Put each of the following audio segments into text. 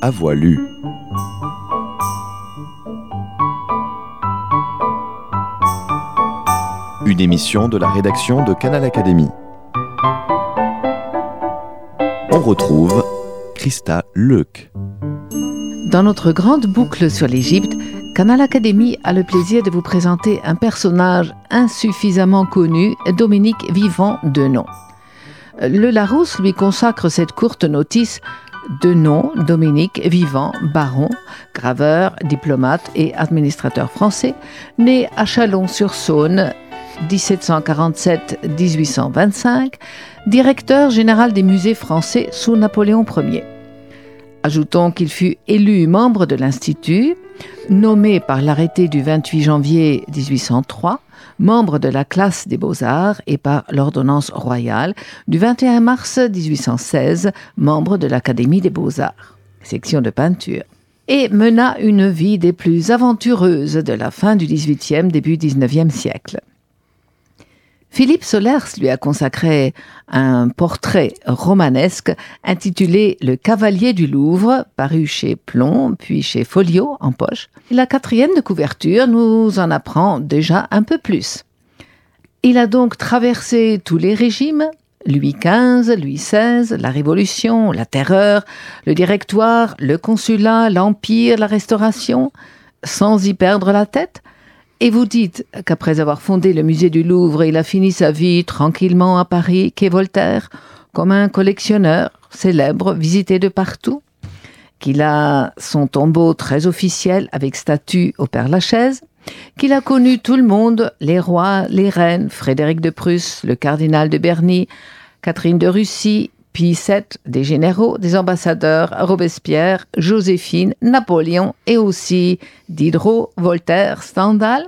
à voix lue. Une émission de la rédaction de Canal Académie. On retrouve Christa Leuk. Dans notre grande boucle sur l'Égypte, Canal Académie a le plaisir de vous présenter un personnage insuffisamment connu, Dominique Vivant-Denon. Le Larousse lui consacre cette courte notice: Denon, Dominique Vivant, baron, graveur, diplomate et administrateur français, né à Chalon-sur-Saône, 1747-1825, directeur général des musées français sous Napoléon Ier. Ajoutons qu'il fut élu membre de l'Institut, nommé par l'arrêté du 28 janvier 1803, membre de la classe des Beaux-Arts et par l'ordonnance royale du 21 mars 1816, membre de l'Académie des Beaux-Arts, section de peinture, et mena une vie des plus aventureuses de la fin du XVIIIe, début XIXe siècle. Philippe Solers lui a consacré un portrait romanesque intitulé « Le Cavalier du Louvre », paru chez Plomb, puis chez Folio en poche. La 4e de couverture nous en apprend déjà un peu plus. Il a donc traversé tous les régimes, Louis XV, Louis XVI, la Révolution, la Terreur, le Directoire, le Consulat, l'Empire, la Restauration, sans y perdre la tête. Et vous dites qu'après avoir fondé le musée du Louvre, il a fini sa vie tranquillement à Paris, quai Voltaire, comme un collectionneur célèbre, visité de partout, qu'il a son tombeau très officiel avec statue au Père-Lachaise, qu'il a connu tout le monde, les rois, les reines, Frédéric de Prusse, le cardinal de Berny, Catherine de Russie, Pie VII, des généraux, des ambassadeurs, Robespierre, Joséphine, Napoléon et aussi Diderot, Voltaire, Stendhal.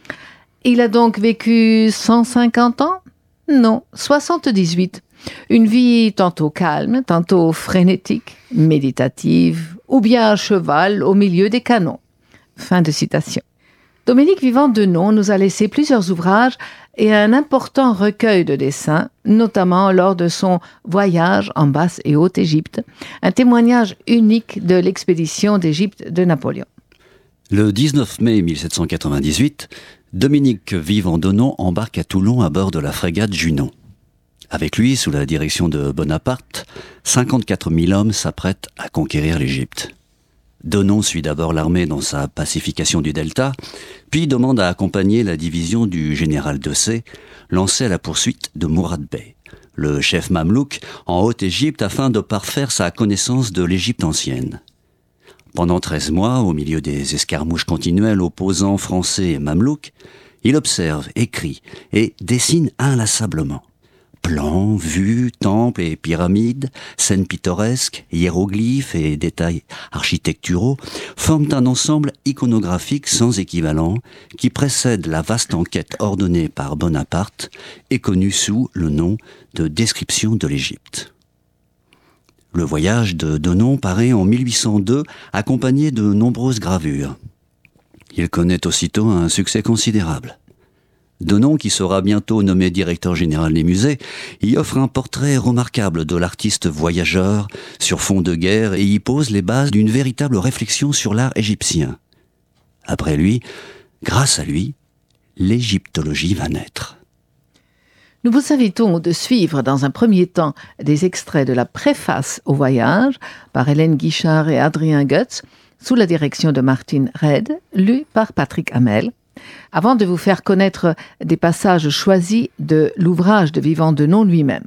Il a donc vécu 150 ans ? Non, 78. Une vie tantôt calme, tantôt frénétique, méditative, ou bien à cheval au milieu des canons. Fin de citation. Dominique Vivant-Denon nous a laissé plusieurs ouvrages et un important recueil de dessins, notamment lors de son voyage en Basse et Haute-Égypte, un témoignage unique de l'expédition d'Égypte de Napoléon. Le 19 mai 1798, Dominique Vivant-Denon embarque à Toulon à bord de la frégate Junon. Avec lui, sous la direction de Bonaparte, 54 000 hommes s'apprêtent à conquérir l'Égypte. Denon suit d'abord l'armée dans sa pacification du delta, puis demande à accompagner la division du général Dessay, lancée à la poursuite de Mourad Bey, le chef mamelouk en Haute-Égypte, afin de parfaire sa connaissance de l'Égypte ancienne. Pendant 13 mois, au milieu des escarmouches continuelles opposant Français et mamelouks, il observe, écrit et dessine inlassablement. Plans, vues, temples et pyramides, scènes pittoresques, hiéroglyphes et détails architecturaux forment un ensemble iconographique sans équivalent qui précède la vaste enquête ordonnée par Bonaparte et connue sous le nom de Description de l'Égypte. Le voyage de Denon paraît en 1802 accompagné de nombreuses gravures. Il connaît aussitôt un succès considérable. Denon, qui sera bientôt nommé directeur général des musées, y offre un portrait remarquable de l'artiste voyageur sur fond de guerre et y pose les bases d'une véritable réflexion sur l'art égyptien. Après lui, grâce à lui, l'égyptologie va naître. Nous vous invitons de suivre dans un premier temps des extraits de la préface au voyage par Hélène Guichard et Adrien Goetz, sous la direction de Martine Redd, lu par Patrick Hamel, avant de vous faire connaître des passages choisis de l'ouvrage de Vivant-Denon lui-même.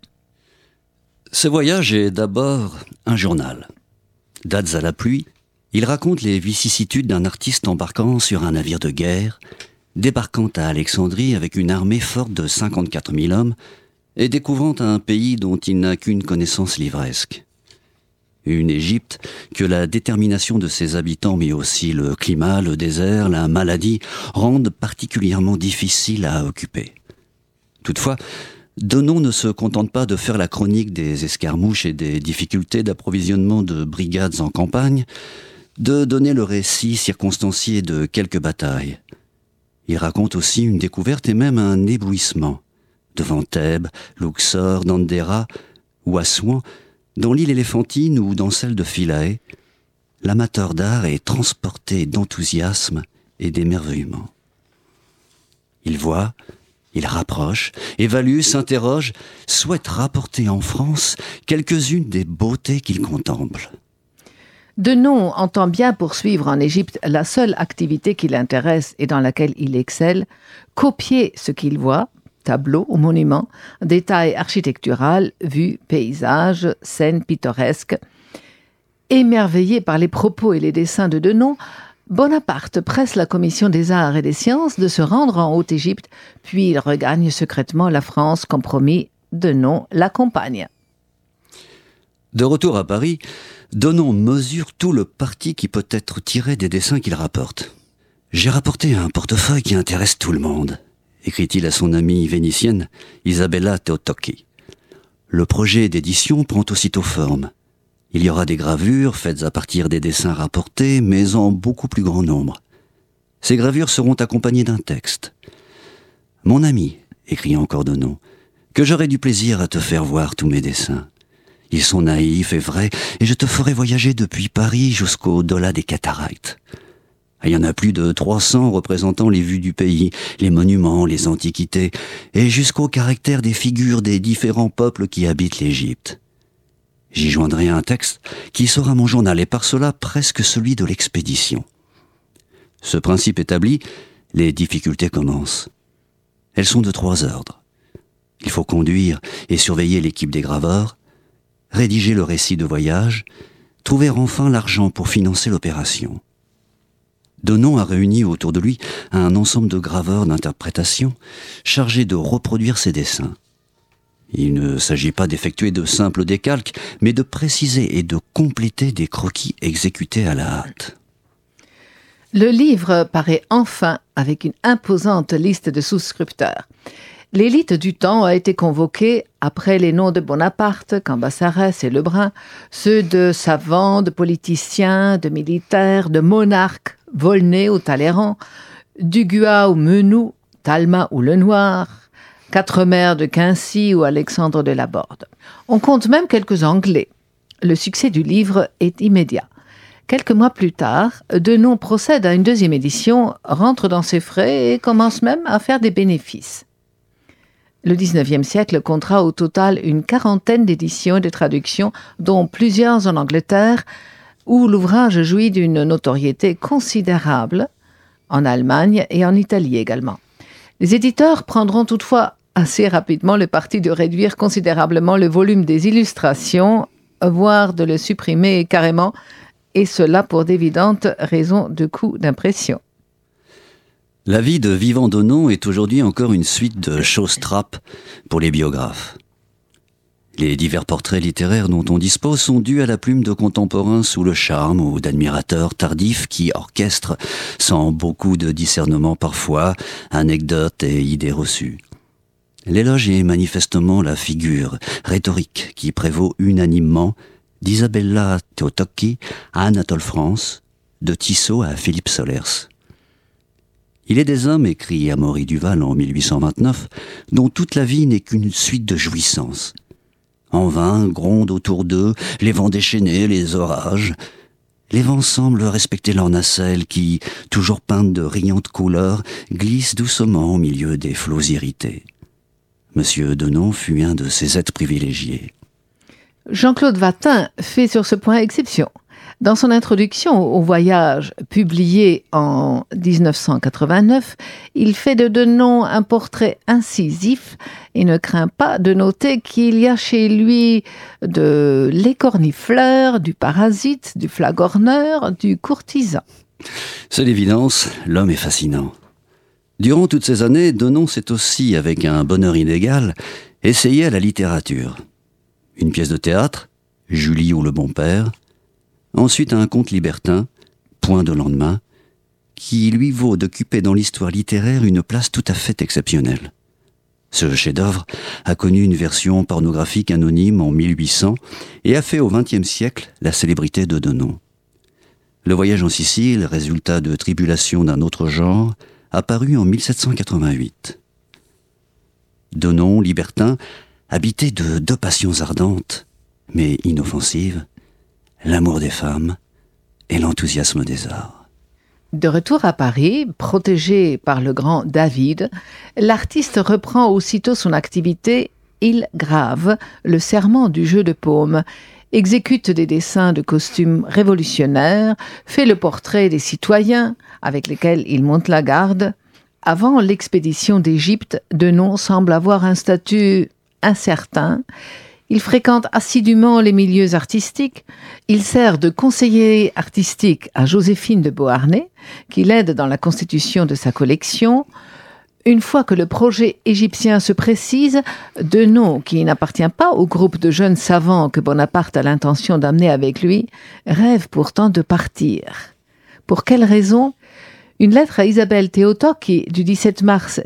Ce voyage est d'abord un journal. Dates à la pluie, il raconte les vicissitudes d'un artiste embarquant sur un navire de guerre, débarquant à Alexandrie avec une armée forte de 54 000 hommes et découvrant un pays dont il n'a qu'une connaissance livresque. Une Égypte que la détermination de ses habitants, mais aussi le climat, le désert, la maladie, rendent particulièrement difficile à occuper. Toutefois, Denon ne se contente pas de faire la chronique des escarmouches et des difficultés d'approvisionnement de brigades en campagne, de donner le récit circonstancié de quelques batailles. Il raconte aussi une découverte et même un éblouissement. Devant Thèbes, Luxor, Dendera ou Assouan, dans l'île éléphantine ou dans celle de Philae, l'amateur d'art est transporté d'enthousiasme et d'émerveillement. Il voit, il rapproche, évalue, s'interroge, souhaite rapporter en France quelques-unes des beautés qu'il contemple. Denon entend bien poursuivre en Égypte la seule activité qui l'intéresse et dans laquelle il excelle, copier ce qu'il voit, tableaux ou monuments, détails architecturaux, vues, paysages, scènes pittoresques. Émerveillé par les propos et les dessins de Denon, Bonaparte presse la commission des arts et des sciences de se rendre en Haute-Égypte, puis il regagne secrètement la France, comme promis. Denon l'accompagne. De retour à Paris, Denon mesure tout le parti qui peut être tiré des dessins qu'il rapporte. « J'ai rapporté un portefeuille qui intéresse tout le monde », écrit-il à son amie vénitienne Isabella Teotocchi. Le projet d'édition prend aussitôt forme. Il y aura des gravures faites à partir des dessins rapportés, mais en beaucoup plus grand nombre. Ces gravures seront accompagnées d'un texte. « Mon ami, écrit encore Denon, que j'aurai du plaisir à te faire voir tous mes dessins. Ils sont naïfs et vrais, et je te ferai voyager depuis Paris jusqu'au-delà des cataractes. Il y en a plus de 300 représentant les vues du pays, les monuments, les antiquités, et jusqu'au caractère des figures des différents peuples qui habitent l'Égypte. J'y joindrai un texte qui sera mon journal, et par cela presque celui de l'expédition. Ce principe établi, les difficultés commencent. Elles sont de 3 ordres. Il faut conduire et surveiller l'équipe des graveurs, rédiger le récit de voyage, trouver enfin l'argent pour financer l'opération. Denon a réuni autour de lui un ensemble de graveurs d'interprétation chargés de reproduire ses dessins. Il ne s'agit pas d'effectuer de simples décalques, mais de préciser et de compléter des croquis exécutés à la hâte. Le livre paraît enfin avec une imposante liste de souscripteurs. L'élite du temps a été convoquée après les noms de Bonaparte, Cambacérès et Lebrun, ceux de savants, de politiciens, de militaires, de monarques, Volney ou Talleyrand, Duguay ou Menou, Talma ou Lenoir, Quatremer de Quincy ou Alexandre de Laborde. On compte même quelques Anglais. Le succès du livre est immédiat. Quelques mois plus tard, Denon procède à une 2e édition, rentre dans ses frais et commence même à faire des bénéfices. Le XIXe siècle comptera au total une 40aine d'éditions et de traductions, dont plusieurs en Angleterre, où l'ouvrage jouit d'une notoriété considérable, en Allemagne et en Italie également. Les éditeurs prendront toutefois assez rapidement le parti de réduire considérablement le volume des illustrations, voire de le supprimer carrément, et cela pour d'évidentes raisons de coût d'impression. La vie de Vivant Denon est aujourd'hui encore une suite de choses-trappes pour les biographes. Les divers portraits littéraires dont on dispose sont dus à la plume de contemporains sous le charme ou d'admirateurs tardifs qui orchestrent, sans beaucoup de discernement parfois, anecdotes et idées reçues. L'éloge est manifestement la figure rhétorique qui prévaut unanimement d'Isabella Teotocchi à Anatole France, de Tissot à Philippe Solers. Il est des hommes, écrit Amaury Duval en 1829, dont toute la vie n'est qu'une suite de jouissances. En vain grondent autour d'eux les vents déchaînés, les orages. Les vents semblent respecter leurs nacelles qui, toujours peintes de riantes couleurs, glissent doucement au milieu des flots irrités. Monsieur Denon fut un de ces êtres privilégiés. Jean-Claude Vatin fait sur ce point exception. Dans son introduction au voyage, publié en 1989, il fait de Denon un portrait incisif et ne craint pas de noter qu'il y a chez lui de l'écornifleur, du parasite, du flagorneur, du courtisan. C'est l'évidence, l'homme est fascinant. Durant toutes ces années, Denon s'est aussi, avec un bonheur inégal, essayé à la littérature. Une pièce de théâtre, Julie ou le bon père, ensuite un conte libertin, Point de lendemain, qui lui vaut d'occuper dans l'histoire littéraire une place tout à fait exceptionnelle. Ce chef-d'œuvre a connu une version pornographique anonyme en 1800 et a fait au XXe siècle la célébrité de Denon. Le voyage en Sicile, résultat de tribulations d'un autre genre, apparu en 1788. Denon, libertin, habité de 2 passions ardentes, mais inoffensives, l'amour des femmes et l'enthousiasme des arts. De retour à Paris, protégé par le grand David, l'artiste reprend aussitôt son activité. Il grave le serment du jeu de paume, exécute des dessins de costumes révolutionnaires, fait le portrait des citoyens avec lesquels il monte la garde. Avant l'expédition d'Égypte, Denon semble avoir un statut incertain. Il fréquente assidûment les milieux artistiques. Il sert de conseiller artistique à Joséphine de Beauharnais, qui l'aide dans la constitution de sa collection. Une fois que le projet égyptien se précise, Denon, qui n'appartient pas au groupe de jeunes savants que Bonaparte a l'intention d'amener avec lui, rêve pourtant de partir. Pour quelle raison ? Une lettre à Isabelle Théotocqui du 17 mars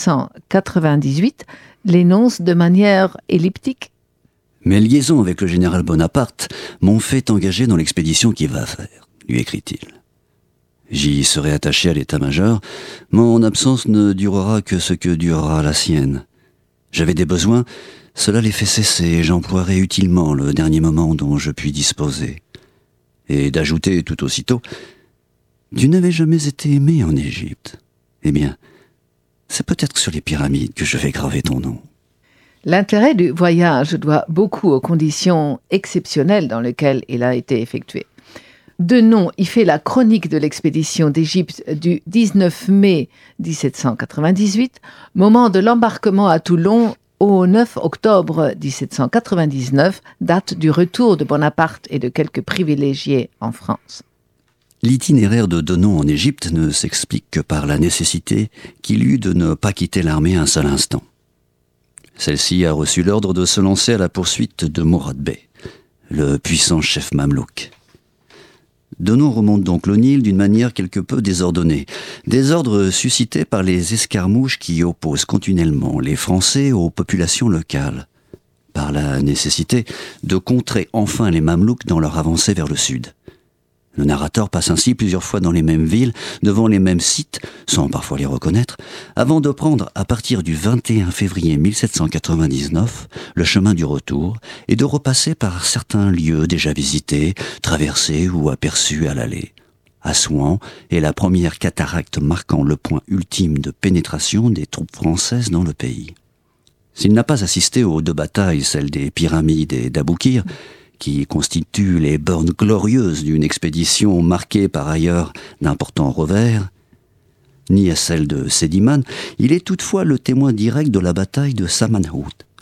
1798 l'énonce de manière elliptique. Mes liaisons avec le général Bonaparte m'ont fait engager dans l'expédition qui va faire, lui écrit-il. J'y serai attaché à l'état-major. Mon absence ne durera que ce que durera la sienne. J'avais des besoins, cela les fait cesser et j'emploierai utilement le dernier moment dont je puis disposer. Et d'ajouter tout aussitôt, tu n'avais jamais été aimé en Égypte. Eh bien, c'est peut-être sur les pyramides que je vais graver ton nom. L'intérêt du voyage doit beaucoup aux conditions exceptionnelles dans lesquelles il a été effectué. Denon y fait la chronique de l'expédition d'Égypte du 19 mai 1798, moment de l'embarquement à Toulon au 9 octobre 1799, date du retour de Bonaparte et de quelques privilégiés en France. L'itinéraire de Denon en Égypte ne s'explique que par la nécessité qu'il eut de ne pas quitter l'armée un seul instant. Celle-ci a reçu l'ordre de se lancer à la poursuite de Mourad Bey, le puissant chef mamelouk. Denon remonte donc le Nil d'une manière quelque peu désordonnée. Désordre suscité par les escarmouches qui opposent continuellement les Français aux populations locales, par la nécessité de contrer enfin les Mamelouks dans leur avancée vers le sud. Le narrateur passe ainsi plusieurs fois dans les mêmes villes, devant les mêmes sites, sans parfois les reconnaître, avant de prendre, à partir du 21 février 1799, le chemin du retour et de repasser par certains lieux déjà visités, traversés ou aperçus à l'aller. Assouan est la première cataracte marquant le point ultime de pénétration des troupes françaises dans le pays. S'il n'a pas assisté aux deux batailles, celles des Pyramides et d'Aboukir, qui constituent les bornes glorieuses d'une expédition marquée par ailleurs d'importants revers, ni à celle de Sediman, il est toutefois le témoin direct de la bataille de Samanhout,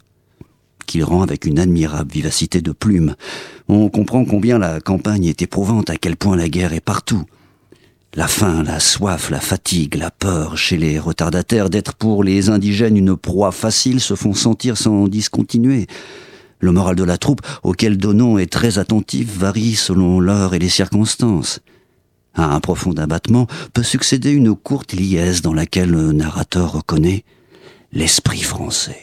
qu'il rend avec une admirable vivacité de plume. On comprend combien la campagne est éprouvante, à quel point la guerre est partout. La faim, la soif, la fatigue, la peur chez les retardataires d'être pour les indigènes une proie facile se font sentir sans discontinuer. Le moral de la troupe, auquel Denon est très attentif, varie selon l'heure et les circonstances. À un profond abattement peut succéder une courte liesse dans laquelle le narrateur reconnaît l'esprit français.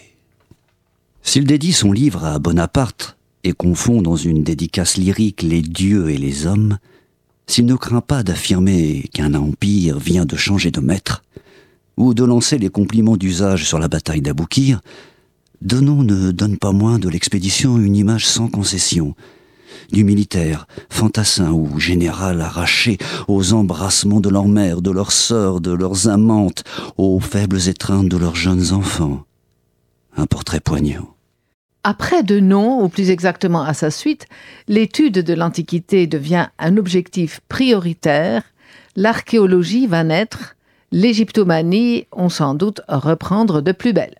S'il dédie son livre à Bonaparte et confond dans une dédicace lyrique les dieux et les hommes, s'il ne craint pas d'affirmer qu'un empire vient de changer de maître, ou de lancer les compliments d'usage sur la bataille d'Aboukir, Denon ne donne pas moins de l'expédition une image sans concession, du militaire, fantassin ou général arraché aux embrassements de leurs mères, de leurs sœurs, de leurs amantes, aux faibles étreintes de leurs jeunes enfants. Un portrait poignant. Après Denon, ou plus exactement à sa suite, l'étude de l'Antiquité devient un objectif prioritaire, l'archéologie va naître, l'égyptomanie, on sans doute reprendre de plus belle.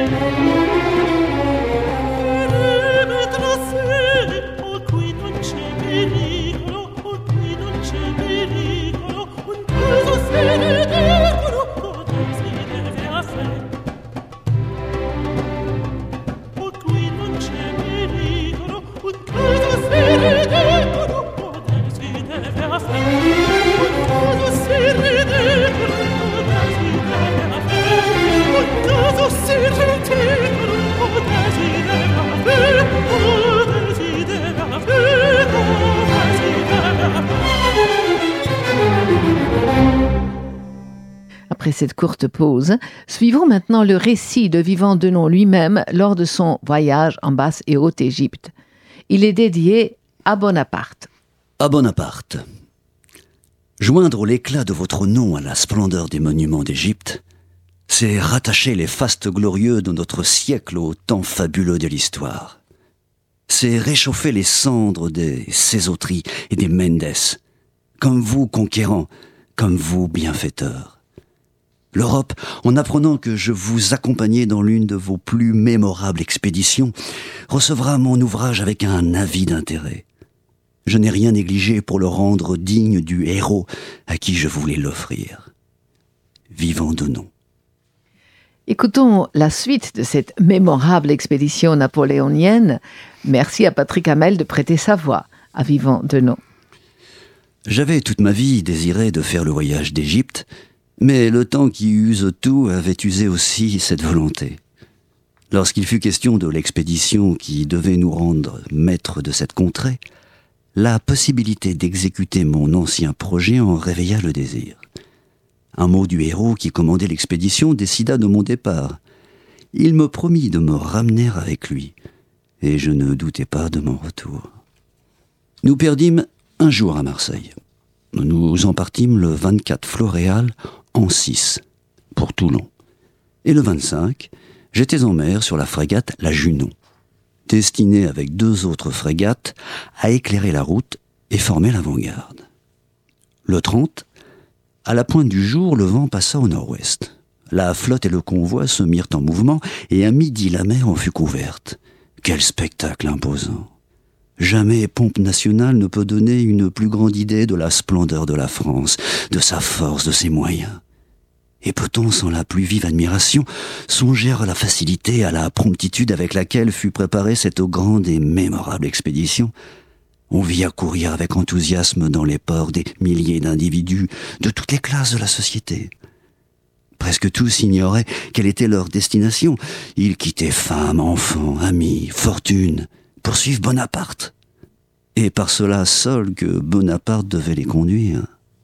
Après cette courte pause, suivons maintenant le récit de Vivant Denon lui-même lors de son voyage en Basse et Haute-Égypte. Il est dédié à Bonaparte. À Bonaparte. Joindre l'éclat de votre nom à la splendeur des monuments d'Égypte, c'est rattacher les fastes glorieux de notre siècle au temps fabuleux de l'histoire. C'est réchauffer les cendres des Sésotri et des Mendes, comme vous conquérants, comme vous bienfaiteurs. L'Europe, en apprenant que je vous accompagnais dans l'une de vos plus mémorables expéditions, recevra mon ouvrage avec un avide intérêt. Je n'ai rien négligé pour le rendre digne du héros à qui je voulais l'offrir. Vivant Denon. Écoutons la suite de cette mémorable expédition napoléonienne. Merci à Patrick Hamel de prêter sa voix à Vivant Denon. J'avais toute ma vie désiré de faire le voyage d'Égypte, mais le temps qui use tout avait usé aussi cette volonté. Lorsqu'il fut question de l'expédition qui devait nous rendre maîtres de cette contrée, la possibilité d'exécuter mon ancien projet en réveilla le désir. Un mot du héros qui commandait l'expédition décida de mon départ. Il me promit de me ramener avec lui, et je ne doutais pas de mon retour. Nous perdîmes un jour à Marseille. Nous en partîmes le 24 Floréal en 6, pour Toulon. Et le 25, j'étais en mer sur la frégate La Junon, destinée avec 2 autres frégates à éclairer la route et former l'avant-garde. Le 30, à la pointe du jour, le vent passa au nord-ouest. La flotte et le convoi se mirent en mouvement et à midi la mer en fut couverte. Quel spectacle imposant! Jamais pompe nationale ne peut donner une plus grande idée de la splendeur de la France, de sa force, de ses moyens. Et peut-on, sans la plus vive admiration, songer à la facilité, à la promptitude avec laquelle fut préparée cette grande et mémorable expédition? On vit accourir avec enthousiasme dans les ports des milliers d'individus de toutes les classes de la société. Presque tous ignoraient quelle était leur destination. Ils quittaient femmes, enfants, amis, fortune, pour suivre Bonaparte. Et par cela seul que Bonaparte devait les conduire.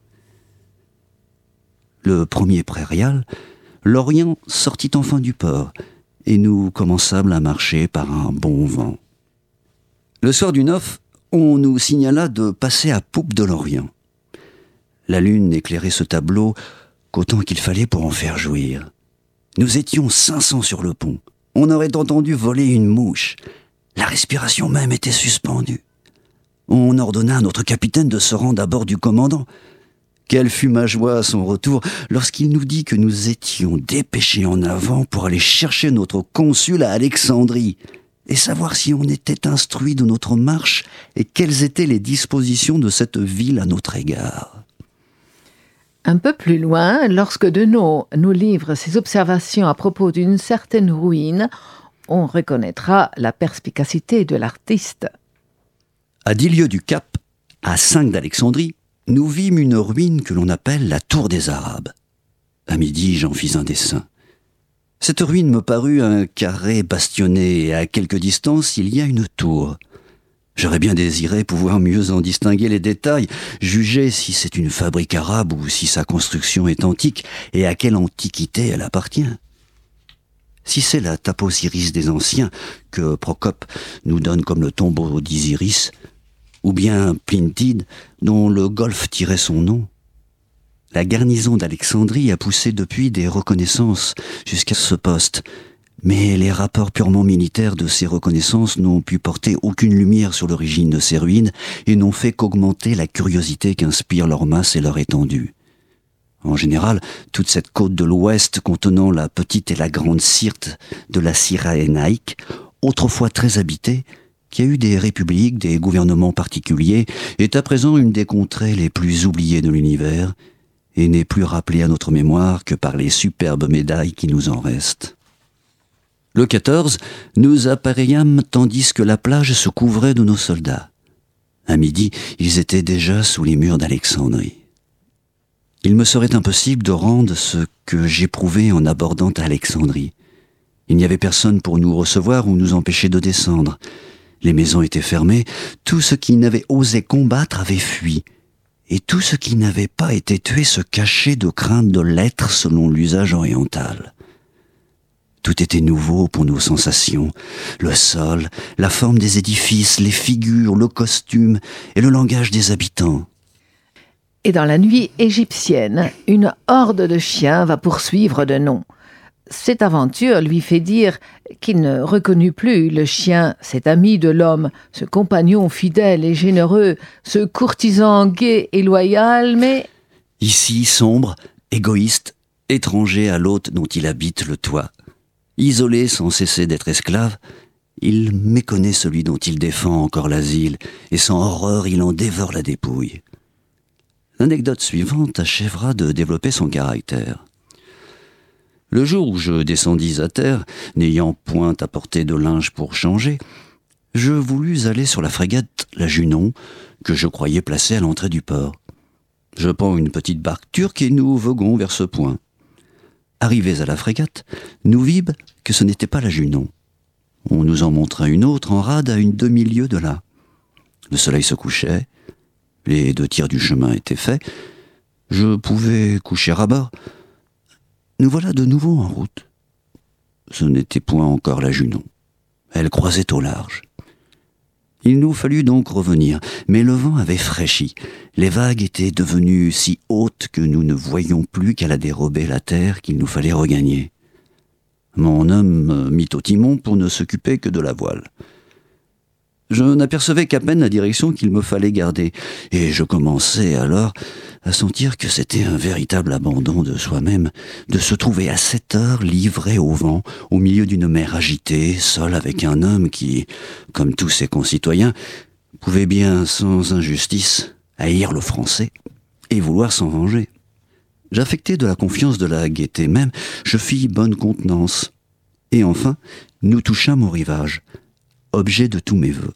Le premier prairial, l'Orient sortit enfin du port, et nous commençâmes à marcher par un bon vent. Le soir du 9, on nous signala de passer à poupe de l'Orient. La lune éclairait ce tableau qu'autant qu'il fallait pour en faire jouir. Nous étions 500 sur le pont. On aurait entendu voler une mouche. La respiration même était suspendue. On ordonna à notre capitaine de se rendre à bord du commandant. Quelle fut ma joie à son retour lorsqu'il nous dit que nous étions dépêchés en avant pour aller chercher notre consul à Alexandrie et savoir si on était instruit de notre marche et quelles étaient les dispositions de cette ville à notre égard. Un peu plus loin, lorsque Denon nous livre ses observations à propos d'une certaine ruine, on reconnaîtra la perspicacité de l'artiste. À 10 lieues du Cap, à 5 d'Alexandrie, nous vîmes une ruine que l'on appelle la Tour des Arabes. À midi, j'en fis un dessin. Cette ruine me parut un carré bastionné et à quelque distance, il y a une tour. J'aurais bien désiré pouvoir mieux en distinguer les détails, juger si c'est une fabrique arabe ou si sa construction est antique et à quelle antiquité elle appartient. Si c'est la Taposiris des anciens, que Procope nous donne comme le tombeau d'Isiris, ou bien Plintide, dont le golfe tirait son nom, la garnison d'Alexandrie a poussé depuis des reconnaissances jusqu'à ce poste, mais les rapports purement militaires de ces reconnaissances n'ont pu porter aucune lumière sur l'origine de ces ruines et n'ont fait qu'augmenter la curiosité qu'inspirent leur masse et leur étendue. En général, toute cette côte de l'Ouest contenant la petite et la grande Syrte de la Cyrénaïque, autrefois très habitée, qui a eu des républiques, des gouvernements particuliers, est à présent une des contrées les plus oubliées de l'univers, et n'est plus rappelée à notre mémoire que par les superbes médailles qui nous en restent. Le 14, nous appareillâmes tandis que la plage se couvrait de nos soldats. À midi, ils étaient déjà sous les murs d'Alexandrie. Il me serait impossible de rendre ce que j'éprouvais en abordant Alexandrie. Il n'y avait personne pour nous recevoir ou nous empêcher de descendre. Les maisons étaient fermées, tout ce qui n'avait osé combattre avait fui, et tout ce qui n'avait pas été tué se cachait de crainte de l'être selon l'usage oriental. Tout était nouveau pour nos sensations, le sol, la forme des édifices, les figures, le costume et le langage des habitants. Et dans la nuit égyptienne, une horde de chiens va poursuivre de nom. Cette aventure lui fait dire qu'il ne reconnut plus le chien, cet ami de l'homme, ce compagnon fidèle et généreux, ce courtisan gai et loyal, mais... Ici, sombre, égoïste, étranger à l'hôte dont il habite le toit. Isolé sans cesser d'être esclave, il méconnaît celui dont il défend encore l'asile, et sans horreur il en dévore la dépouille. L'anecdote suivante achèvera de développer son caractère. Le jour où je descendis à terre, n'ayant point apporté de linge pour changer, je voulus aller sur la frégate la Junon, que je croyais placée à l'entrée du port. Je prends une petite barque turque et nous voguons vers ce point. Arrivés à la frégate, nous vîmes que ce n'était pas la Junon. On nous en montra une autre en rade à une demi-lieue de là. Le soleil se couchait, les 2 tiers du chemin étaient faits, je pouvais coucher à bord. Nous voilà de nouveau en route. Ce n'était point encore la Junon. Elle croisait au large. Il nous fallut donc revenir, mais le vent avait fraîchi. Les vagues étaient devenues si hautes que nous ne voyions plus qu'à la dérober la terre qu'il nous fallait regagner. Mon homme mit au timon pour ne s'occuper que de la voile. Je n'apercevais qu'à peine la direction qu'il me fallait garder, et je commençais alors à sentir que c'était un véritable abandon de soi-même, de se trouver à cette heure livré au vent, au milieu d'une mer agitée, seul avec un homme qui, comme tous ses concitoyens, pouvait bien, sans injustice, haïr le français et vouloir s'en venger. J'affectai de la confiance, de la gaieté même, je fis bonne contenance, et enfin, nous touchâmes au rivage, objet de tous mes vœux.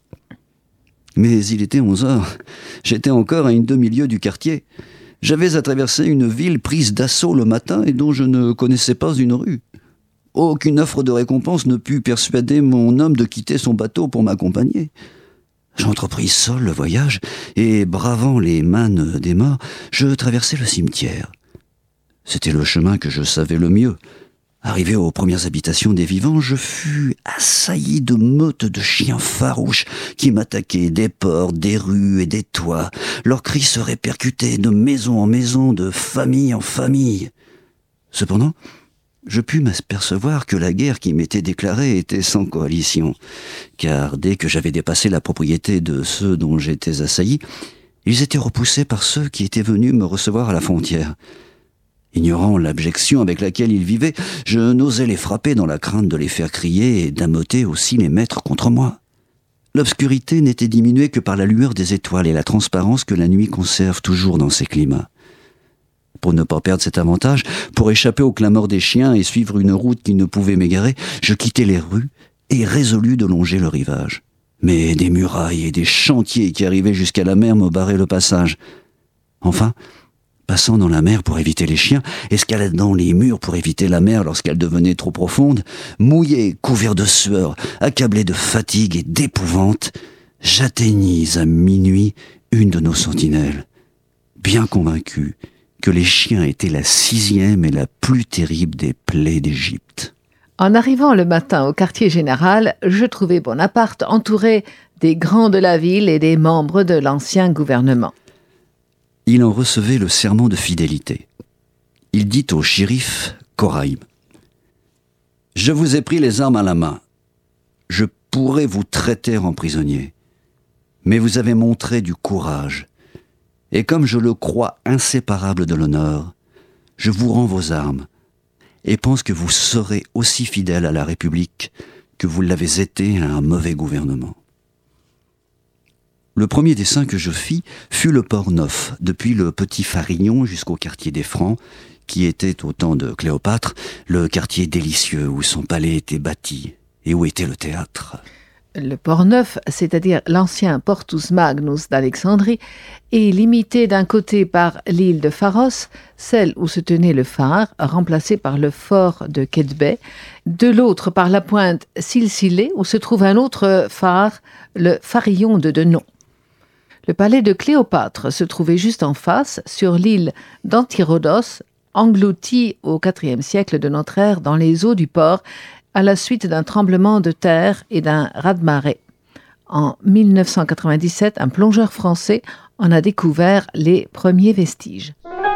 Mais il était 11 heures. J'étais encore à une demi-lieue du quartier. J'avais à traverser une ville prise d'assaut le matin et dont je ne connaissais pas une rue. Aucune offre de récompense ne put persuader mon homme de quitter son bateau pour m'accompagner. J'entrepris seul le voyage et, bravant les mânes des morts, je traversai le cimetière. C'était le chemin que je savais le mieux. Arrivé aux premières habitations des vivants, je fus assailli de meutes de chiens farouches qui m'attaquaient des portes, des rues et des toits. Leurs cris se répercutaient de maison en maison, de famille en famille. Cependant, je pus m'apercevoir que la guerre qui m'était déclarée était sans coalition, car dès que j'avais dépassé la propriété de ceux dont j'étais assailli, ils étaient repoussés par ceux qui étaient venus me recevoir à la frontière. Ignorant l'abjection avec laquelle ils vivaient, je n'osais les frapper dans la crainte de les faire crier et d'ameuter aussi les mettre contre moi. L'obscurité n'était diminuée que par la lueur des étoiles et la transparence que la nuit conserve toujours dans ces climats. Pour ne pas perdre cet avantage, pour échapper aux clameurs des chiens et suivre une route qui ne pouvait m'égarer, je quittai les rues et résolus de longer le rivage. Mais des murailles et des chantiers qui arrivaient jusqu'à la mer me barraient le passage. Enfin, passant dans la mer pour éviter les chiens, escaladant les murs pour éviter la mer lorsqu'elle devenait trop profonde, mouillé, couvert de sueur, accablé de fatigue et d'épouvante, j'atteignis à minuit une de nos sentinelles, bien convaincu que les chiens étaient la 6e et la plus terrible des plaies d'Égypte. En arrivant le matin au quartier général, je trouvai Bonaparte entouré des grands de la ville et des membres de l'ancien gouvernement. Il en recevait le serment de fidélité. Il dit au shérif Koraïm : « Je vous ai pris les armes à la main. Je pourrais vous traiter en prisonnier. Mais vous avez montré du courage. Et comme je le crois inséparable de l'honneur, je vous rends vos armes et pense que vous serez aussi fidèle à la République que vous l'avez été à un mauvais gouvernement. Le premier dessin que je fis fut le Port-Neuf, depuis le Petit Farignon jusqu'au quartier des Francs, qui était, au temps de Cléopâtre, le quartier délicieux où son palais était bâti et où était le théâtre. Le Port-Neuf, c'est-à-dire l'ancien Portus Magnus d'Alexandrie, est limité d'un côté par l'île de Pharos, celle où se tenait le phare, remplacé par le fort de Quetbay, de l'autre par la pointe Silsilée, où se trouve un autre phare, le Farillon de Denon. Le palais de Cléopâtre se trouvait juste en face, sur l'île d'Antirodos, englouti au IVe siècle de notre ère dans les eaux du port, à la suite d'un tremblement de terre et d'un raz-de-marée. En 1997, un plongeur français en a découvert les premiers vestiges.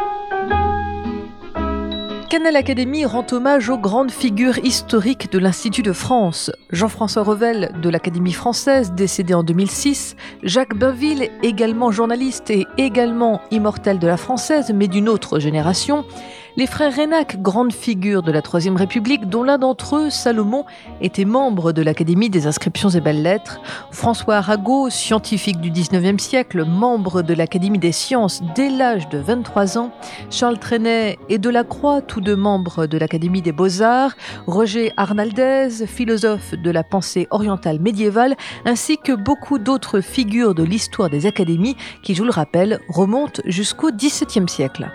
Canal Académie rend hommage aux grandes figures historiques de l'Institut de France. Jean-François Revel de l'Académie française, décédé en 2006, Jacques Bainville, également journaliste et également immortel de la française, mais d'une autre génération, les frères Reynac, grandes figures de la Troisième République, dont l'un d'entre eux, Salomon, était membre de l'Académie des inscriptions et belles-lettres, François Arago, scientifique du XIXe siècle, membre de l'Académie des sciences dès l'âge de 23 ans, Charles Trenet et Delacroix, tous deux membres de l'Académie des beaux-arts, Roger Arnaldez, philosophe de la pensée orientale médiévale, ainsi que beaucoup d'autres figures de l'histoire des académies qui, je vous le rappelle, remontent jusqu'au XVIIe siècle.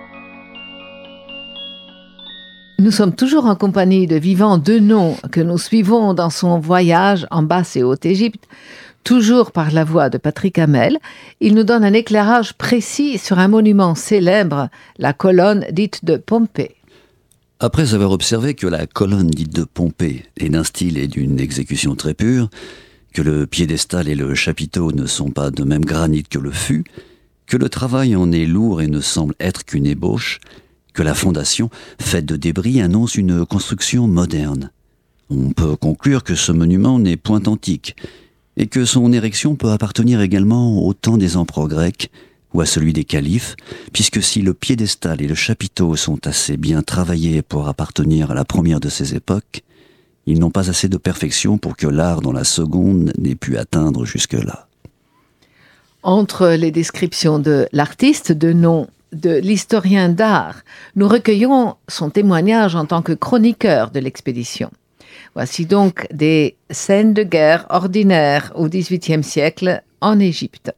Nous sommes toujours en compagnie de Vivant Denon, que nous suivons dans son voyage en Basse et Haute-Égypte, toujours par la voix de Patrick Hamel. Il nous donne un éclairage précis sur un monument célèbre, la colonne dite de Pompée. Après avoir observé que la colonne dite de Pompée est d'un style et d'une exécution très pure, que le piédestal et le chapiteau ne sont pas de même granit que le fût, que le travail en est lourd et ne semble être qu'une ébauche, que la fondation, faite de débris, annonce une construction moderne. On peut conclure que ce monument n'est point antique, et que son érection peut appartenir également au temps des empereurs grecs, ou à celui des califes, puisque si le piédestal et le chapiteau sont assez bien travaillés pour appartenir à la première de ces époques, ils n'ont pas assez de perfection pour que l'art dans la seconde n'ait pu atteindre jusque-là. Entre les descriptions de l'artiste, de nom de l'historien d'art, nous recueillons son témoignage en tant que chroniqueur de l'expédition. Voici donc des scènes de guerre ordinaires au XVIIIe siècle en Égypte.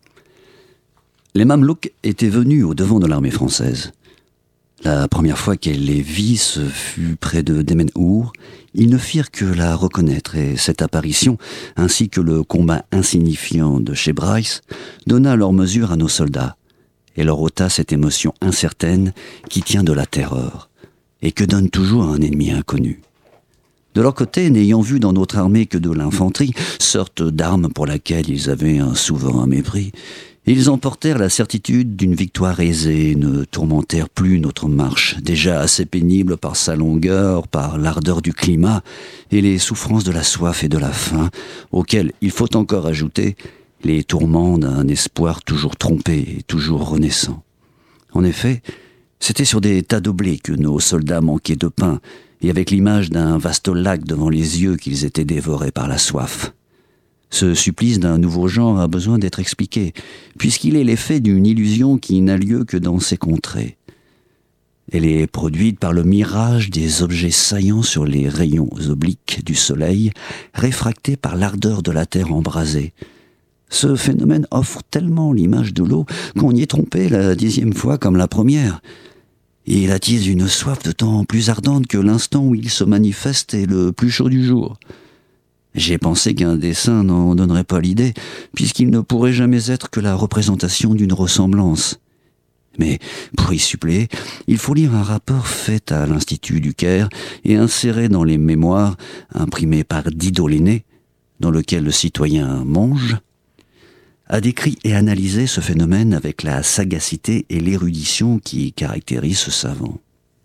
Les Mamelouks étaient venus au devant de l'armée française. La première fois qu'elle les vit, ce fut près de Demenhour. Ils ne firent que la reconnaître, et cette apparition, ainsi que le combat insignifiant de chez Bryce, donna leur mesure à nos soldats, et leur ôta cette émotion incertaine qui tient de la terreur, et que donne toujours un ennemi inconnu. De leur côté, n'ayant vu dans notre armée que de l'infanterie, sorte d'arme pour laquelle ils avaient un souverain mépris, ils emportèrent la certitude d'une victoire aisée et ne tourmentèrent plus notre marche, déjà assez pénible par sa longueur, par l'ardeur du climat et les souffrances de la soif et de la faim, auxquelles il faut encore ajouter les tourments d'un espoir toujours trompé et toujours renaissant. En effet, c'était sur des tas de blé que nos soldats manquaient de pain, et avec l'image d'un vaste lac devant les yeux qu'ils étaient dévorés par la soif. Ce supplice d'un nouveau genre a besoin d'être expliqué, puisqu'il est l'effet d'une illusion qui n'a lieu que dans ces contrées. Elle est produite par le mirage des objets saillants sur les rayons obliques du soleil, réfractés par l'ardeur de la terre embrasée. Ce phénomène offre tellement l'image de l'eau qu'on y est trompé la 10e fois comme la première. Et il attise une soif d'autant plus ardente que l'instant où il se manifeste est le plus chaud du jour. J'ai pensé qu'un dessin n'en donnerait pas l'idée, puisqu'il ne pourrait jamais être que la représentation d'une ressemblance. Mais pour y suppléer, il faut lire un rapport fait à l'Institut du Caire et inséré dans les mémoires imprimés par Didot l'aîné, dans lequel le citoyen Monge a décrit et analysé ce phénomène avec la sagacité et l'érudition qui caractérisent ce savant.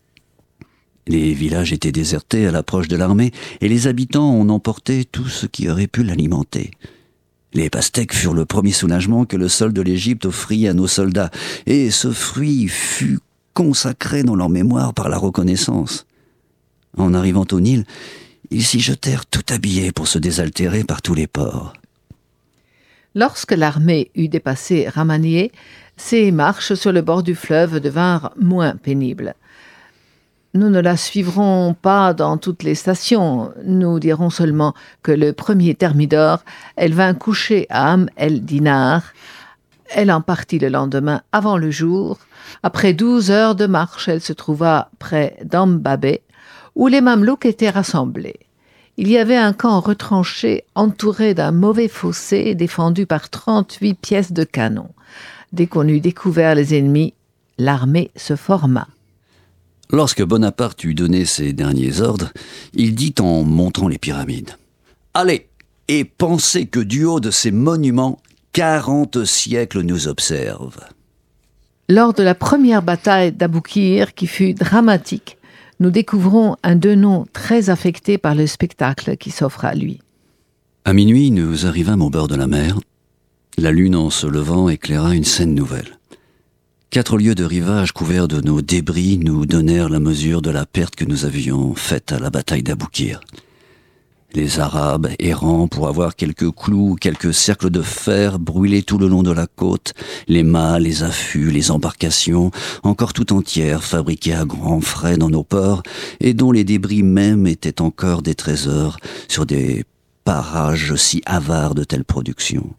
Les villages étaient désertés à l'approche de l'armée et les habitants en emportaient tout ce qui aurait pu l'alimenter. Les pastèques furent le premier soulagement que le sol de l'Égypte offrit à nos soldats, et ce fruit fut consacrés dans leur mémoire par la reconnaissance. En arrivant au Nil, ils s'y jetèrent tout habillés pour se désaltérer par tous les ports. Lorsque l'armée eut dépassé Ramanié, ses marches sur le bord du fleuve devinrent moins pénibles. Nous ne la suivrons pas dans toutes les stations. Nous dirons seulement que le premier thermidor, elle vint coucher à Am el-Dinar. Elle en partit le lendemain avant le jour. Après 12 heures de marche, elle se trouva près d'Ambabé, où les Mamelouks étaient rassemblés. Il y avait un camp retranché, entouré d'un mauvais fossé, défendu par 38 pièces de canon. Dès qu'on eut découvert les ennemis, l'armée se forma. Lorsque Bonaparte eut donné ses derniers ordres, il dit en montrant les pyramides : « Allez, et pensez que du haut de ces monuments, 40 siècles nous observent. » Lors de la première bataille d'Aboukir, qui fut dramatique, nous découvrons un Denon très affecté par le spectacle qui s'offre à lui. À minuit, nous arrivâmes au bord de la mer. La lune, en se levant, éclaira une scène nouvelle. 4 lieues de rivage couverts de nos débris nous donnèrent la mesure de la perte que nous avions faite à la bataille d'Aboukir. Les Arabes, errant pour avoir quelques clous, quelques cercles de fer, brûlaient tout le long de la côte, les mâts, les affûts, les embarcations, encore tout entières, fabriquées à grands frais dans nos ports, et dont les débris même étaient encore des trésors sur des parages si avares de telles productions.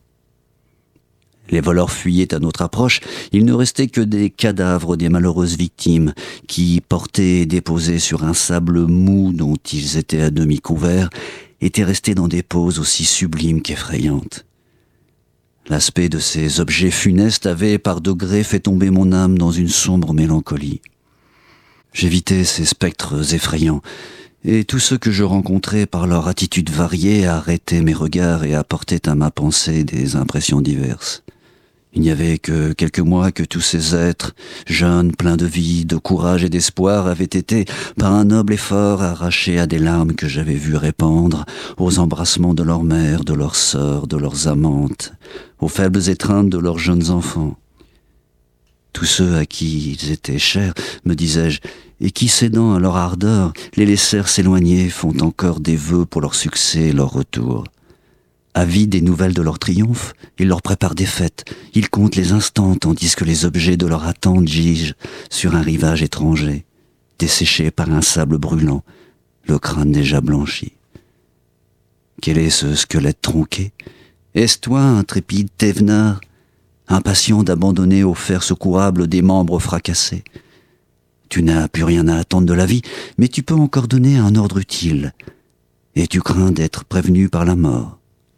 Les voleurs fuyaient à notre approche, il ne restait que des cadavres des malheureuses victimes qui, portés et déposés sur un sable mou dont ils étaient à demi couverts, étaient restés dans des poses aussi sublimes qu'effrayantes. L'aspect de ces objets funestes avait par degrés fait tomber mon âme dans une sombre mélancolie. J'évitais ces spectres effrayants, et tous ceux que je rencontrais par leur attitude variée arrêtaient mes regards et apportaient à ma pensée des impressions diverses. Il n'y avait que quelques mois que tous ces êtres, jeunes, pleins de vie, de courage et d'espoir, avaient été, par un noble effort, arrachés à des larmes que j'avais vues répandre, aux embrassements de leurs mères, de leurs sœurs, de leurs amantes, aux faibles étreintes de leurs jeunes enfants. Tous ceux à qui ils étaient chers, me disais-je, et qui, cédant à leur ardeur, les laissèrent s'éloigner, font encore des vœux pour leur succès et leur retour. Avides des nouvelles de leur triomphe, ils leur préparent des fêtes, ils comptent les instants tandis que les objets de leur attente gigent sur un rivage étranger, desséchés par un sable brûlant, le crâne déjà blanchi. Quel est ce squelette tronqué ? Est-ce toi, intrépide Thévenard, impatient d'abandonner au fer secourable des membres fracassés ? Tu n'as plus rien à attendre de la vie, mais tu peux encore donner un ordre utile, et tu crains d'être prévenu par la mort.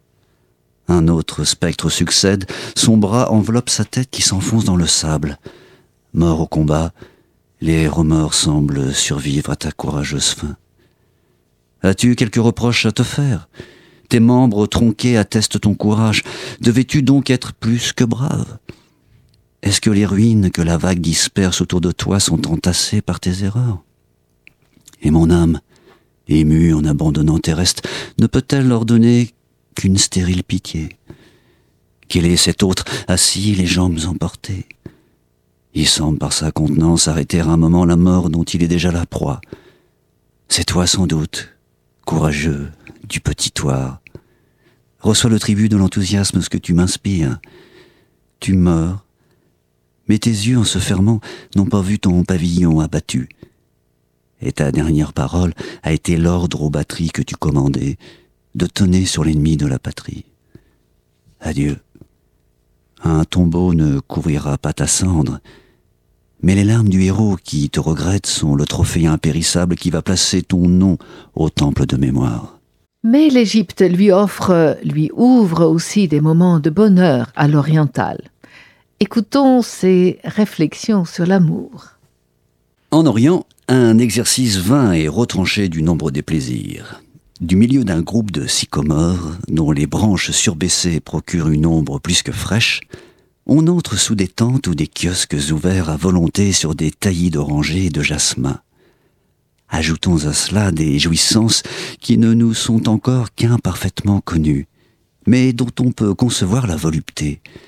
Un autre spectre succède, son bras enveloppe sa tête qui s'enfonce dans le sable. Mort au combat, les remords semblent survivre à ta courageuse fin. As-tu quelques reproches à te faire ? Tes membres tronqués attestent ton courage. Devais-tu donc être plus que brave ? Est-ce que les ruines que la vague disperse autour de toi sont entassées par tes erreurs ? Et mon âme, émue en abandonnant tes restes, ne peut-elle leur donner qu'une stérile pitié ? Quel est cet autre, assis, les jambes emportées ? Il semble par sa contenance arrêter un moment la mort dont il est déjà la proie. C'est toi sans doute, courageux, du petit toit. Reçois le tribut de l'enthousiasme que tu m'inspires. Tu meurs, mais tes yeux en se fermant n'ont pas vu ton pavillon abattu. Et ta dernière parole a été l'ordre aux batteries que tu commandais, de tonner sur l'ennemi de la patrie. Adieu. Un tombeau ne couvrira pas ta cendre, mais les larmes du héros qui te regrette sont le trophée impérissable qui va placer ton nom au temple de mémoire. Mais l'Égypte lui ouvre aussi des moments de bonheur à l'oriental. Écoutons ses réflexions sur l'amour. En Orient, un exercice vain et retranché du nombre des plaisirs. Du milieu d'un groupe de sycomores, dont les branches surbaissées procurent une ombre plus que fraîche, on entre sous des tentes ou des kiosques ouverts à volonté sur des taillis d'orangers et de jasmin. Ajoutons à cela des jouissances qui ne nous sont encore qu'imparfaitement connues, mais dont on peut concevoir la volupté.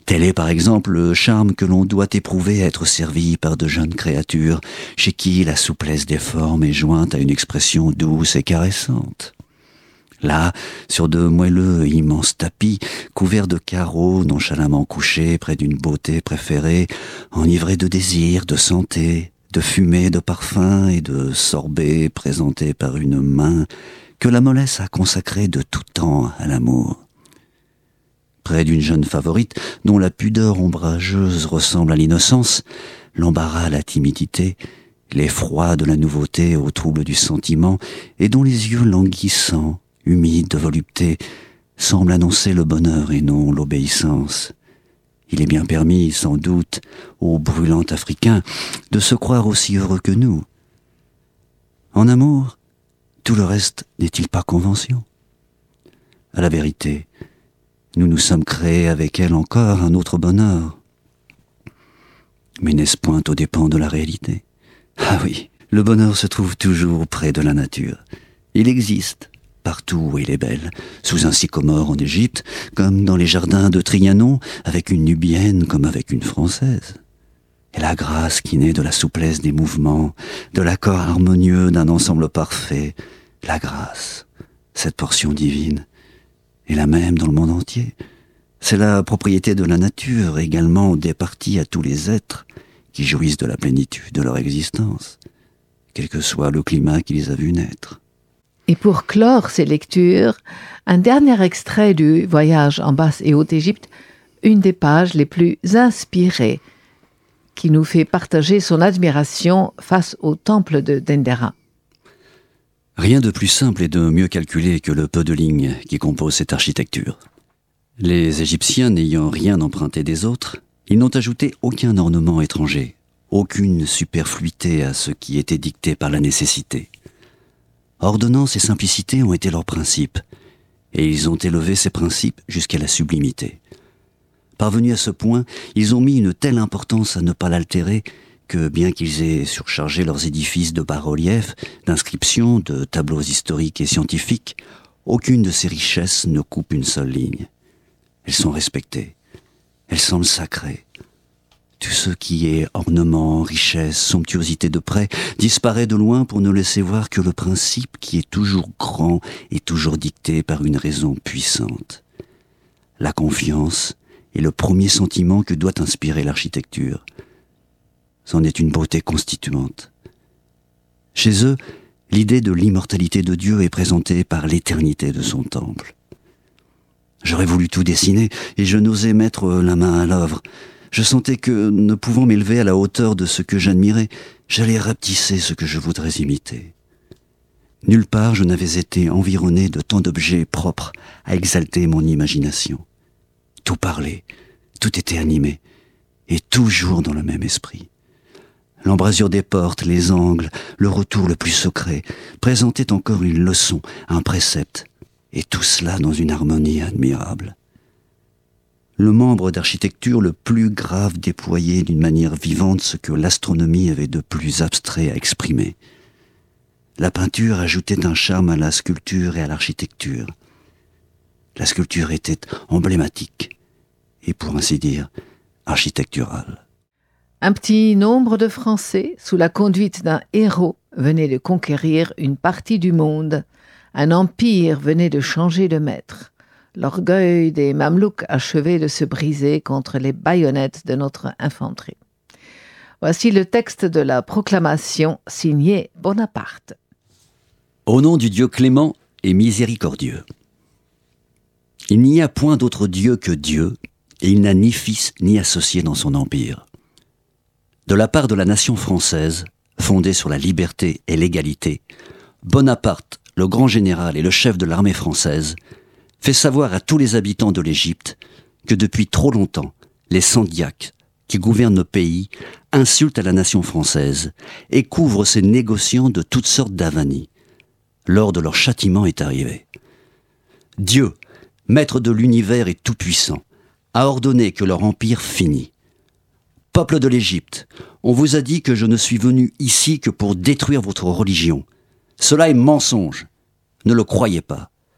Tel est par exemple le charme que l'on doit éprouver à être servi par de jeunes créatures, chez qui la souplesse des formes est jointe à une expression douce et caressante. Là, sur de moelleux et immenses tapis, couverts de carreaux, nonchalamment couchés près d'une beauté préférée, enivrés de désir, de santé, de fumée, de parfum et de sorbet présentés par une main que la mollesse a consacrée de tout temps à l'amour. Près d'une jeune favorite, dont la pudeur ombrageuse ressemble à l'innocence, l'embarras à la timidité, l'effroi de la nouveauté au trouble du sentiment, et dont les yeux languissants, humides de volupté, semblent annoncer le bonheur et non l'obéissance. Il est bien permis, sans doute, au brûlant Africain, de se croire aussi heureux que nous. En amour, tout le reste n'est-il pas convention ? À la vérité, nous nous sommes créés avec elle encore un autre bonheur. Mais n'est-ce point aux dépens de la réalité ? Ah oui, le bonheur se trouve toujours près de la nature. Il existe, partout où il est belle, sous un sycomore en Égypte, comme dans les jardins de Trianon, avec une Nubienne comme avec une Française. Et la grâce qui naît de la souplesse des mouvements, de l'accord harmonieux d'un ensemble parfait, la grâce, cette portion divine, est la même dans le monde entier. C'est la propriété de la nature, également départie à tous les êtres qui jouissent de la plénitude de leur existence, quel que soit le climat qui les a vus naître. Et pour clore ces lectures, un dernier extrait du Voyage en Basse et Haute-Égypte, une des pages les plus inspirées, qui nous fait partager son admiration face au temple de Dendera. Rien de plus simple et de mieux calculé que le peu de lignes qui composent cette architecture. Les Égyptiens n'ayant rien emprunté des autres, ils n'ont ajouté aucun ornement étranger, aucune superfluité à ce qui était dicté par la nécessité. Ordonnance et simplicité ont été leurs principes, et ils ont élevé ces principes jusqu'à la sublimité. Parvenus à ce point, ils ont mis une telle importance à ne pas l'altérer que, bien qu'ils aient surchargé leurs édifices de bas-reliefs, d'inscriptions, de tableaux historiques et scientifiques, aucune de ces richesses ne coupe une seule ligne. Elles sont respectées, elles semblent sacrées. Tout ce qui est ornement, richesse, somptuosité de près, disparaît de loin pour ne laisser voir que le principe qui est toujours grand et toujours dicté par une raison puissante. La confiance est le premier sentiment que doit inspirer l'architecture. C'en est une beauté constituante. Chez eux, l'idée de l'immortalité de Dieu est présentée par l'éternité de son temple. J'aurais voulu tout dessiner et je n'osais mettre la main à l'œuvre. Je sentais que, ne pouvant m'élever à la hauteur de ce que j'admirais, j'allais rapetisser ce que je voudrais imiter. Nulle part je n'avais été environné de tant d'objets propres à exalter mon imagination. Tout parlait, tout était animé, et toujours dans le même esprit. L'embrasure des portes, les angles, le retour le plus secret, présentaient encore une leçon, un précepte, et tout cela dans une harmonie admirable. Le membre d'architecture le plus grave déployait d'une manière vivante ce que l'astronomie avait de plus abstrait à exprimer. La peinture ajoutait un charme à la sculpture et à l'architecture. La sculpture était emblématique et, pour ainsi dire, architecturale. Un petit nombre de Français, sous la conduite d'un héros, venaient de conquérir une partie du monde. Un empire venait de changer de maître. L'orgueil des Mamelouks achevait de se briser contre les baïonnettes de notre infanterie. Voici le texte de la proclamation signée Bonaparte. Au nom du Dieu clément et miséricordieux. Il n'y a point d'autre Dieu que Dieu, et il n'a ni fils ni associé dans son empire. De la part de la nation française, fondée sur la liberté et l'égalité, Bonaparte, le grand général et le chef de l'armée française, fait savoir à tous les habitants de l'Égypte que depuis trop longtemps, les Sandiaques, qui gouvernent le pays, insultent à la nation française et couvrent ses négociants de toutes sortes d'avanies. L'heure de leur châtiment est arrivée. Dieu, maître de l'univers et tout-puissant, a ordonné que leur empire finit. Peuple de l'Égypte, on vous a dit que je ne suis venu ici que pour détruire votre religion. Cela est mensonge. Ne le croyez pas.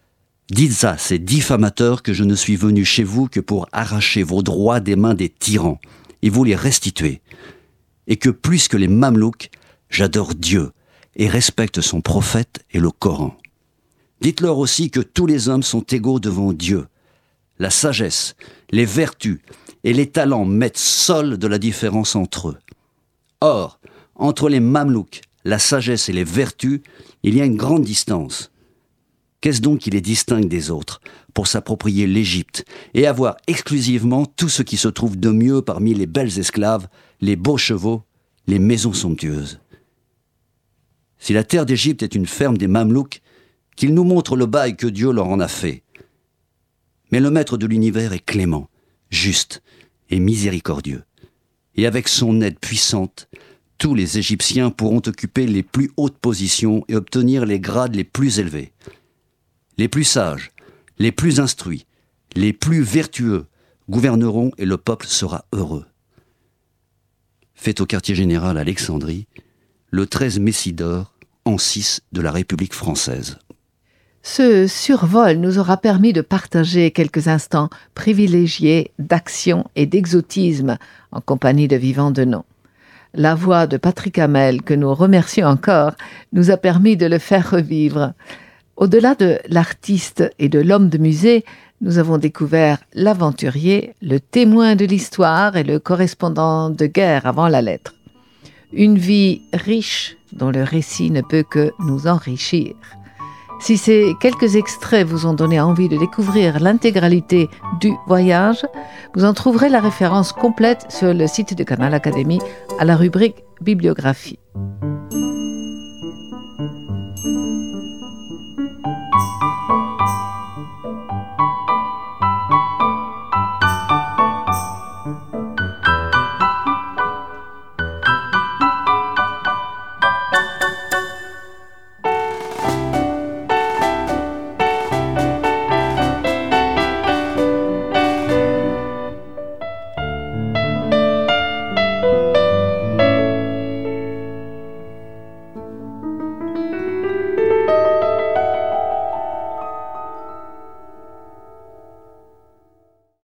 Dites à ces diffamateurs que je ne suis venu chez vous que pour arracher vos droits des mains des tyrans et vous les restituer. Et que plus que les Mamelouks, j'adore Dieu et respecte son prophète et le Coran. Dites-leur aussi que tous les hommes sont égaux devant Dieu. La sagesse, les vertus et les talents mettent seul de la différence entre eux. Or, entre les Mamelouks, la sagesse et les vertus, il y a une grande distance. Qu'est-ce donc qui les distingue des autres pour s'approprier l'Égypte et avoir exclusivement tout ce qui se trouve de mieux parmi les belles esclaves, les beaux chevaux, les maisons somptueuses? Si la terre d'Égypte est une ferme des Mamelouks, qu'ils nous montrent le bail que Dieu leur en a fait. Mais le maître de l'univers est clément, juste et miséricordieux. Et avec son aide puissante, tous les Égyptiens pourront occuper les plus hautes positions et obtenir les grades les plus élevés. Les plus sages, les plus instruits, les plus vertueux gouverneront et le peuple sera heureux. Fait au quartier général à Alexandrie, le 13 Messidor, an 6 de la République française. Ce survol nous aura permis de partager quelques instants privilégiés d'action et d'exotisme en compagnie de Vivant Denon. La voix de Patrick Hamel, que nous remercions encore, nous a permis de le faire revivre. Au-delà de l'artiste et de l'homme de musée, nous avons découvert l'aventurier, le témoin de l'histoire et le correspondant de guerre avant la lettre. Une vie riche dont le récit ne peut que nous enrichir. Si ces quelques extraits vous ont donné envie de découvrir l'intégralité du voyage, vous en trouverez la référence complète sur le site de Canal Académie à la rubrique Bibliographie.